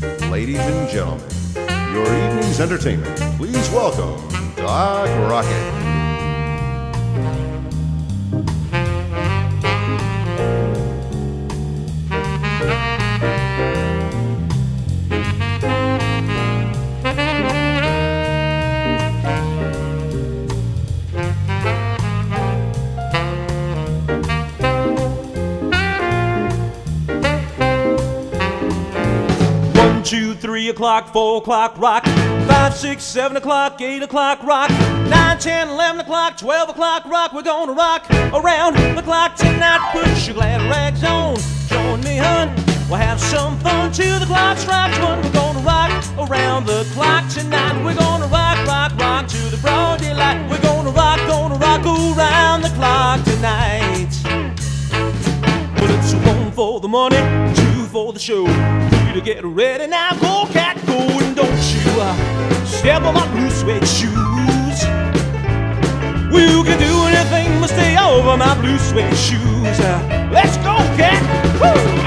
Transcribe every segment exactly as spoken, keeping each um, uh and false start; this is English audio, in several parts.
Ladies and gentlemen, your evening's entertainment, please welcome Doc Rocket. Two, three o'clock, four o'clock, rock. Five, six, seven o'clock, eight o'clock, rock. Nine, ten, eleven o'clock, twelve o'clock, rock. We're gonna rock around the clock tonight. Put your glad rags on, join me, hun. We'll have some fun till the clock strikes one. We're gonna rock around the clock tonight. We're gonna rock, rock, rock to the broad daylight. We're gonna rock, gonna rock around the clock tonight. Well, it's one for the money, two for the show. To get ready now, go cat, go, and don't you uh, step on my blue suede shoes. Well, you can do anything but stay over my blue suede shoes. Uh, let's go, cat. Woo!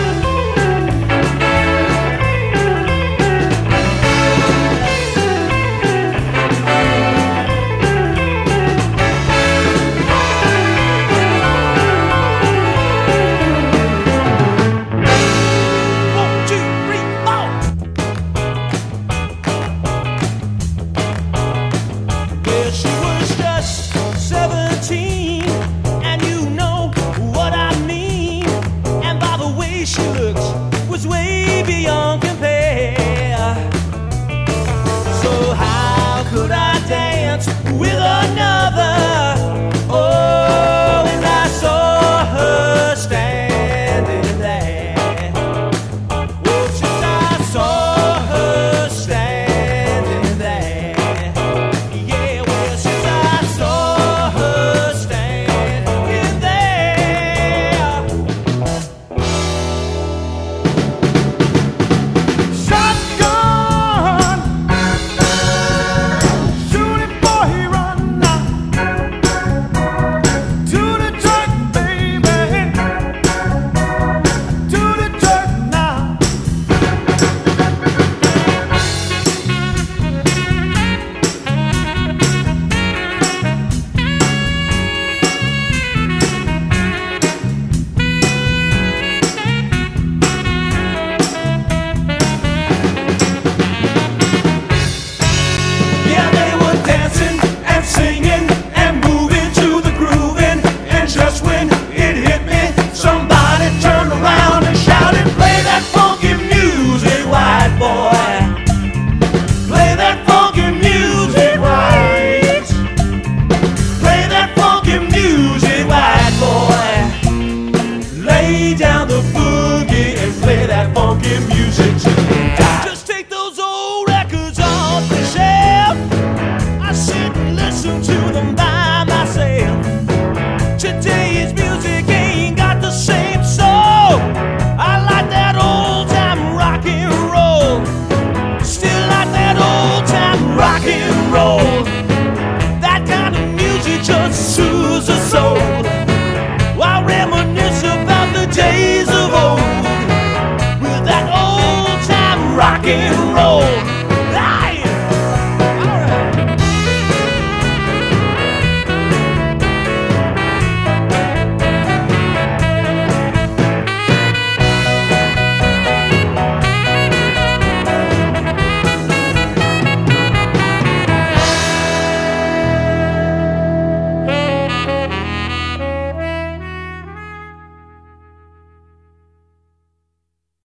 And you know what I mean. And by the way she looks was way beyond compare. So how could I dance with another? Oh, and I saw her standing there. Oh, since I saw her standing there. Yeah, well, since I saw her standing there. Shotgun, shoot it, boy, run now. To the truck, baby. To the truck now. Yeah, they were dancing and singing and moving to the grooving. And just when it hit me, somebody turned around and shouted, "Play that funky music, white boy. Play that funky music, white. Play that funky music, white boy. Lay down the boogie and play that funky music tonight."